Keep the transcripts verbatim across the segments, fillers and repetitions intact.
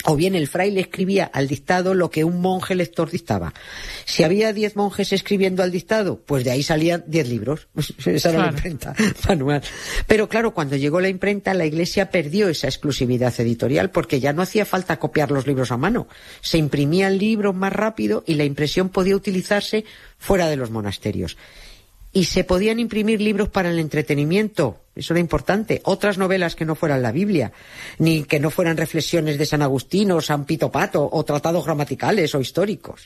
O bien el fraile escribía al dictado lo que un monje lector dictaba. Si había diez monjes escribiendo al dictado, pues de ahí salían diez libros. Esa era claro. La imprenta manual. Pero claro, cuando llegó la imprenta, la Iglesia perdió esa exclusividad editorial porque ya no hacía falta copiar los libros a mano. Se imprimían libros más rápido y la impresión podía utilizarse fuera de los monasterios. Y se podían imprimir libros para el entretenimiento, eso era importante, otras novelas que no fueran la Biblia, ni que no fueran reflexiones de San Agustín o San Pito Pato, o tratados gramaticales o históricos.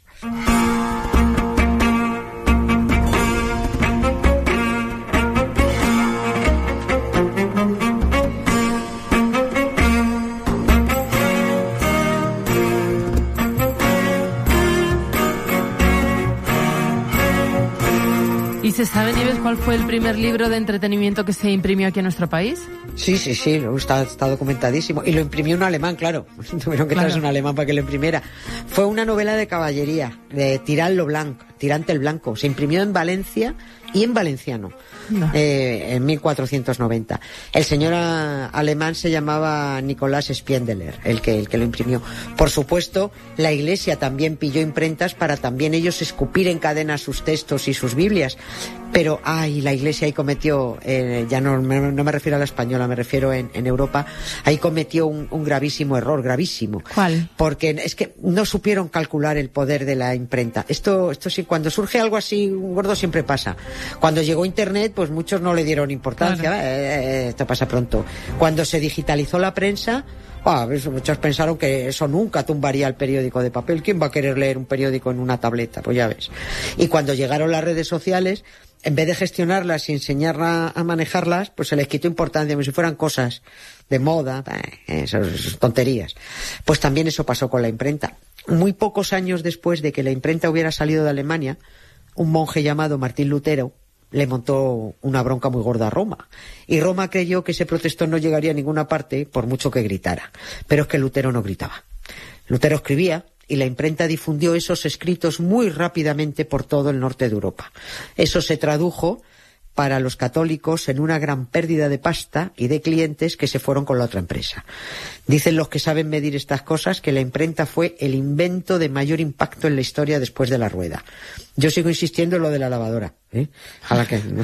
¿Y se sabe, Nieves, cuál fue el primer libro de entretenimiento que se imprimió aquí en nuestro país? Sí, sí, sí, está, está documentadísimo. Y lo imprimió un alemán, claro. Tuvieron que claro. traerse un alemán para que lo imprimiera. Fue una novela de caballería, de Tirant lo Blanc, Tirante el Blanco. Se imprimió en Valencia y en valenciano, no. eh, en mil cuatrocientos noventa. El señor a, alemán se llamaba Nicolás Spiendeler, el que, el que lo imprimió. Por supuesto, la Iglesia también pilló imprentas para también ellos escupir en cadena sus textos y sus Biblias. Pero, ay, la Iglesia ahí cometió, eh, ya no, no, no me refiero a la española, me refiero en, en Europa, ahí cometió un, un gravísimo error, gravísimo. ¿Cuál? Porque es que no supieron calcular el poder de la imprenta. Esto, esto sí, cuando surge algo así, un gordo siempre pasa. Cuando llegó Internet, pues muchos no le dieron importancia. Claro. Eh, eh, esto pasa pronto. Cuando se digitalizó la prensa, ah, muchos pensaron que eso nunca tumbaría el periódico de papel. ¿Quién va a querer leer un periódico en una tableta? Pues ya ves. Y cuando llegaron las redes sociales, en vez de gestionarlas y enseñar a, a manejarlas, pues se les quitó importancia, como si fueran cosas de moda, eh, esas, esas tonterías. Pues también eso pasó con la imprenta. Muy pocos años después de que la imprenta hubiera salido de Alemania, un monje llamado Martín Lutero le montó una bronca muy gorda a Roma. Y Roma creyó que ese protestón no llegaría a ninguna parte por mucho que gritara. Pero es que Lutero no gritaba. Lutero escribía y la imprenta difundió esos escritos muy rápidamente por todo el norte de Europa. Eso se tradujo para los católicos en una gran pérdida de pasta y de clientes que se fueron con la otra empresa. Dicen los que saben medir estas cosas que la imprenta fue el invento de mayor impacto en la historia después de la rueda. Yo sigo insistiendo en lo de la lavadora, ¿eh? A la que no,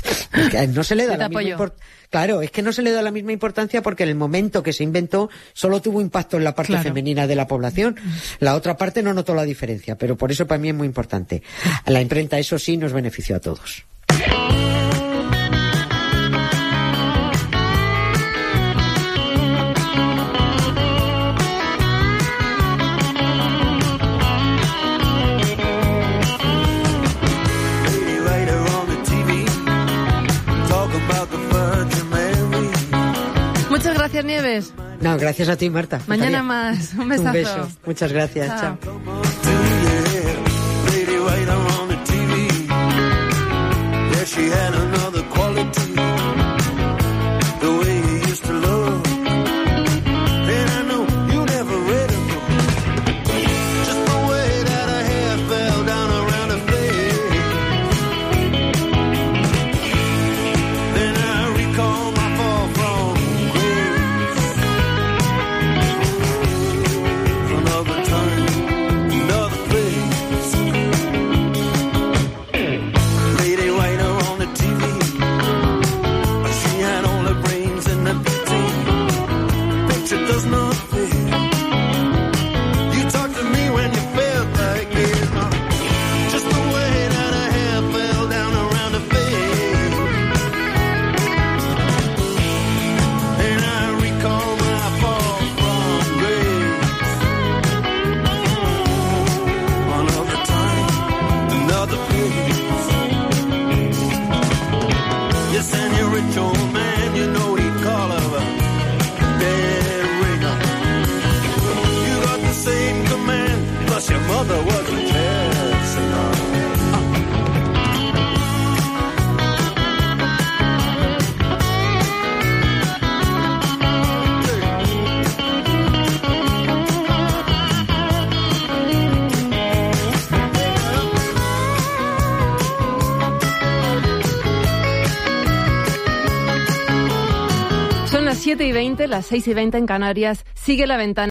que no se le da la misma importancia. Claro, es que no se le da la misma importancia porque en el momento que se inventó solo tuvo impacto en la parte claro. femenina de la población. La otra parte no notó la diferencia, pero por eso para mí es muy importante. La imprenta, eso sí, nos benefició a todos. Muchas gracias, Nieves. No, gracias a ti, Marta. Mañana más. Un besazo. Un beso. Muchas gracias. Chao. Chao. Son las siete y veinte, las seis y veinte en Canarias. Sigue La Ventana.